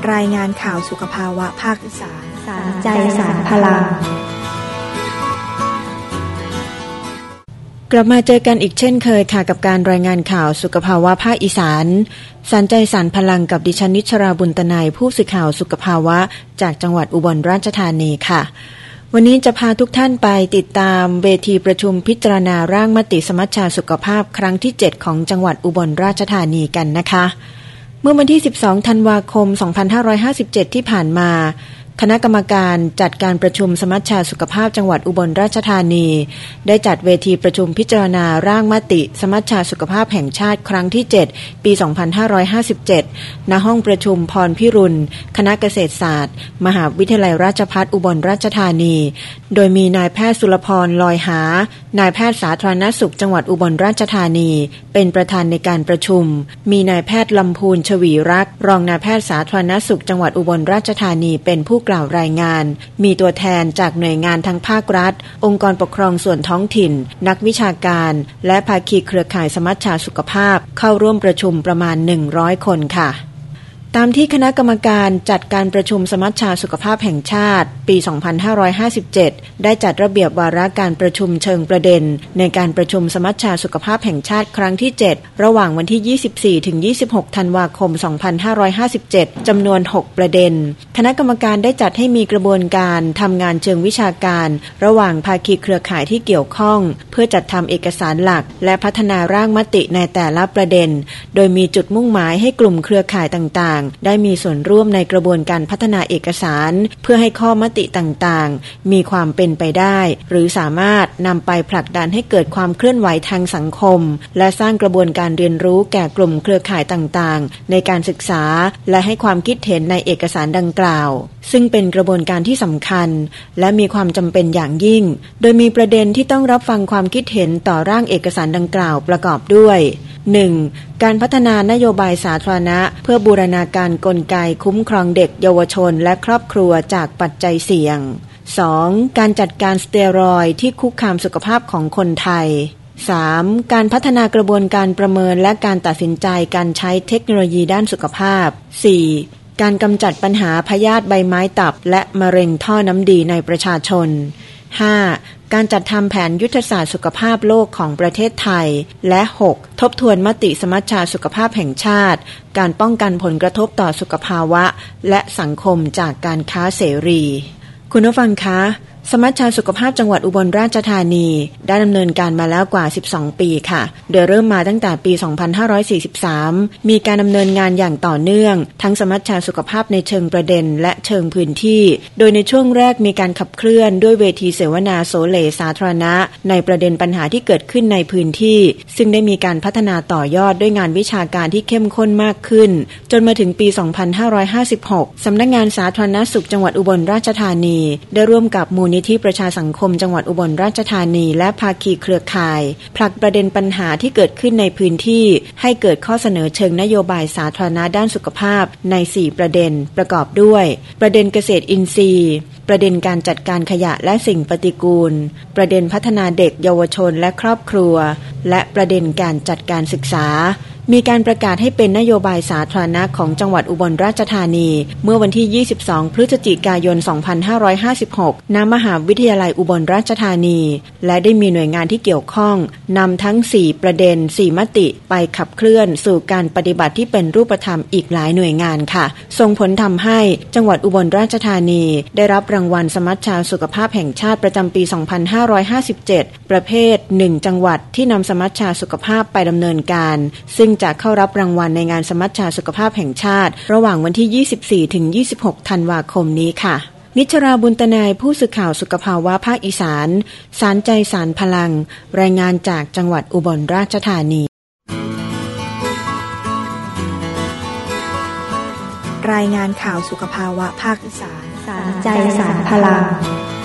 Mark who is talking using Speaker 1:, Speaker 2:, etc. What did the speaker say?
Speaker 1: รายงานข่าวสุขภาวะภาคอีสาน
Speaker 2: สารใจสารพลัง
Speaker 3: กลับมาเจอกันอีกเช่นเคยค่ะกับการรายงานข่าวสุขภาวะภาคอีสานสารใจสารพลังกับดิฉันนิชราบุญตนัยผู้สื่อข่าวสุขภาวะจากจังหวัดอุบลราชธานีค่ะวันนี้จะพาทุกท่านไปติดตามเวทีประชุมพิจารณาร่างมติสมัชชาสุขภาพครั้งที่7ของจังหวัดอุบลราชธานีกันนะคะเมื่อวันที่12ธันวาคม2557ที่ผ่านมาคณะกรรมการจัดการประชุมสมัชชาสุขภาพจังหวัดอุบลราชธานีได้จัดเวทีประชุมพิจารณาร่างมติสมัชชาสุขภาพแห่งชาติครั้งที่7ปี2557ณห้องประชุมพรพิรุณคณะเกษตรศาสตร์มหาวิทยาลัยราชภัฏอุบลราชธานีโดยมีนายแพทย์สุรพรลอยหานายแพทย์สาธารณสุขจังหวัดอุบลราชธานีเป็นประธานในการประชุมมีนายแพทย์ลำพูนชวีรักษ์รองนายแพทย์สาธารณสุขจังหวัดอุบลราชธานีเป็นผู้กล่าวรายงานมีตัวแทนจากหน่วยงานทั้งภาครัฐองค์กรปกครองส่วนท้องถิ่นนักวิชาการและภาคีเครือข่ายสมัชชาสุขภาพเข้าร่วมประชุมประมาณ100คนค่ะตามที่คณะกรรมการจัดการประชุมสมัชชาสุขภาพแห่งชาติปี2557ได้จัดระเบียบวาระการประชุมเชิงประเด็นในการประชุมสมัชชาสุขภาพแห่งชาติครั้งที่7ระหว่างวันที่24ถึง26ธันวาคม2557จำนวน6ประเด็นคณะกรรมการได้จัดให้มีกระบวนการทำงานเชิงวิชาการระหว่างภาคีเครือข่ายที่เกี่ยวข้องเพื่อจัดทำเอกสารหลักและพัฒนาร่างมติในแต่ละประเด็นโดยมีจุดมุ่งหมายให้กลุ่มเครือข่ายต่างๆได้มีส่วนร่วมในกระบวนการพัฒนาเอกสารเพื่อให้ข้อมติต่างๆมีความเป็นไปได้หรือสามารถนำไปผลักดันให้เกิดความเคลื่อนไหวทางสังคมและสร้างกระบวนการเรียนรู้แก่กลุ่มเครือข่ายต่างๆในการศึกษาและให้ความคิดเห็นในเอกสารดังกล่าวซึ่งเป็นกระบวนการที่สำคัญและมีความจำเป็นอย่างยิ่งโดยมีประเด็นที่ต้องรับฟังความคิดเห็นต่อร่างเอกสารดังกล่าวประกอบด้วย 1. การพัฒนานโยบายสาธารณะเพื่อบูรณาการกลไกคุ้มครองเด็กเยาวชนและครอบครัวจากปัจจัยเสี่ยง 2. การจัดการสเตียรอยด์ที่คุกคามสุขภาพของคนไทย 3. การพัฒนากระบวนการประเมินและการตัดสินใจการใช้เทคโนโลยีด้านสุขภาพ 4. การกำจัดปัญหาพยาธิใบไม้ตับและมะเร็งท่อน้ำดีในประชาชน 5. การจัดทำแผนยุทธศาสตร์สุขภาพโลกของประเทศไทยและ 6. ทบทวนมติสมัชชาสุขภาพแห่งชาติการป้องกันผลกระทบต่อสุขภาวะและสังคมจากการค้าเสรีคุณผู้ฟังคะสมัชชาสุขภาพจังหวัดอุบลราชธานีได้ดำเนินการมาแล้วกว่า12ปีค่ะโดยเริ่มมาตั้งแต่ปี2543มีการดำเนินงานอย่างต่อเนื่องทั้งสมัชชาสุขภาพในเชิงประเด็นและเชิงพื้นที่โดยในช่วงแรกมีการขับเคลื่อนด้วยเวทีเสวนาโสเลสาธารณะในประเด็นปัญหาที่เกิดขึ้นในพื้นที่ซึ่งได้มีการพัฒนาต่อยอดด้วยงานวิชาการที่เข้มข้นมากขึ้นจนมาถึงปี2556สำนักงานสาธารณสุขจังหวัดอุบลราชธานีได้ร่วมกับมูลนิธิประชาสังคมจังหวัดอุบลราชธานีและภาคีเครือข่ายผลักประเด็นปัญหาที่เกิดขึ้นในพื้นที่ให้เกิดข้อเสนอเชิงนโยบายสาธารณะด้านสุขภาพใน4ประเด็นประกอบด้วยประเด็นเกษตรอินทรีย์ประเด็นการจัดการขยะและสิ่งปฏิกูลประเด็นพัฒนาเด็กเยาวชนและครอบครัวและประเด็นการจัดการศึกษามีการประกาศให้เป็นนโยบายสาธารณะของจังหวัดอุบลราชธานีเมื่อวันที่22พฤศจิกายน2556ณมหาวิทยาลัยอุบลราชธานีและได้มีหน่วยงานที่เกี่ยวข้องนำทั้ง4ประเด็น4มติไปขับเคลื่อนสู่การปฏิบัติที่เป็นรูปธรรมอีกหลายหน่วยงานค่ะส่งผลทำให้จังหวัดอุบลราชธานีได้รับรางวัลสมัชชาสุขภาพแห่งชาติประจำปี2557ประเภท1จังหวัดที่นำสมัชชาสุขภาพไปดำเนินการซึ่งจะเข้ารับรางวัลในงานสมัชชาสุขภาพแห่งชาติระหว่างวันที่24ถึง26ธันวาคมนี้ค่ะนิชราบุญตนัยผู้สื่อข่าวสุขภาวะภาคอีสานสารใจสารพลังรายงานจากจังหวัดอุบลราชธานี
Speaker 1: รายงานข่าวสุขภาวะภาคอีสาน
Speaker 2: สารใจสารพลัง